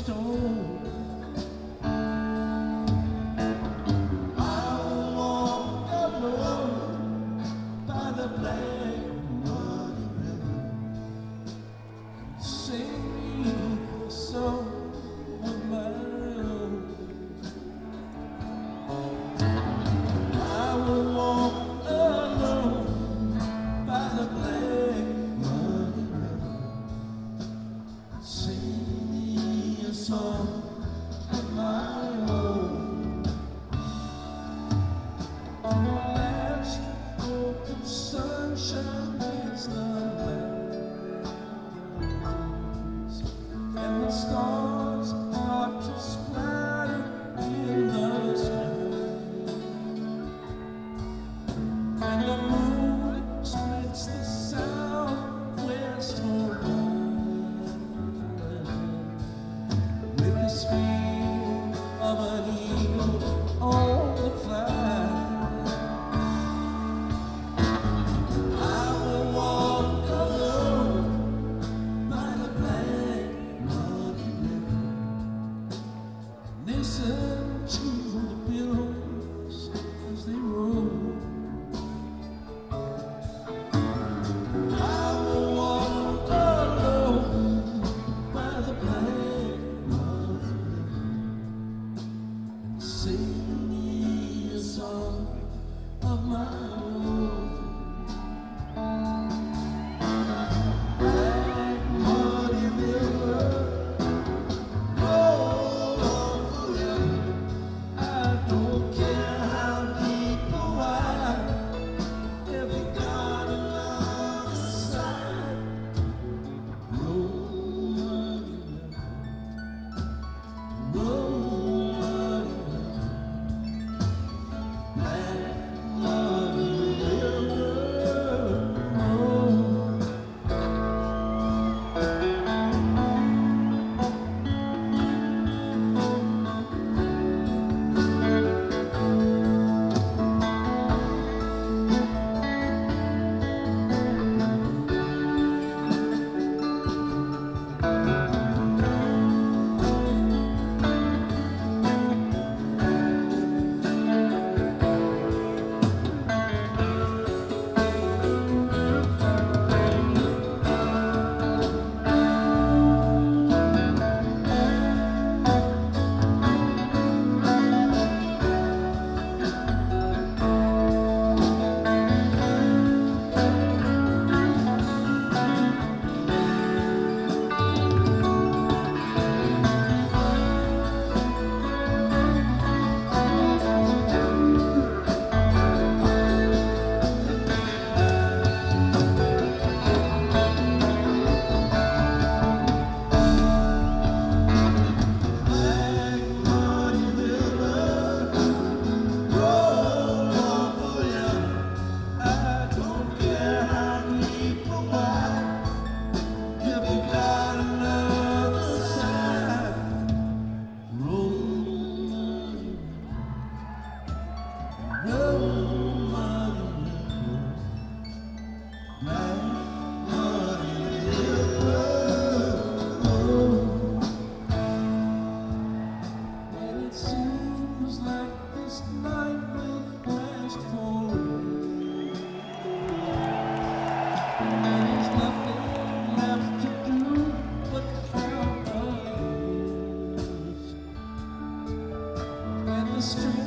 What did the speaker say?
stone. I walk alone by the black muddy river, sing me a song of my own. I will walk alone by the black muddy river, sing me a song of my own. Ask for the sunshine is the clouds, and the stars are to splatter in the sky, and the moon splits the southwest horizon with the speed of an eagle on the fly. I will walk alone by the black muddy river, listen to the billows as they roll. I will walk alone by the black muddy river, sing me a song of my own. Black muddy river, roll on forever. I don't care how deep or wide, if you got another side. Roll muddy river, roll muddy river, black muddy river, roll. Black muddy river, roll on forever. I don't care how deep or wide, if you got another side. Roll muddy river, roll muddy river, black muddy river, roll. And it seems like this night will last forever, and there's nothing left to do but count the years, and the street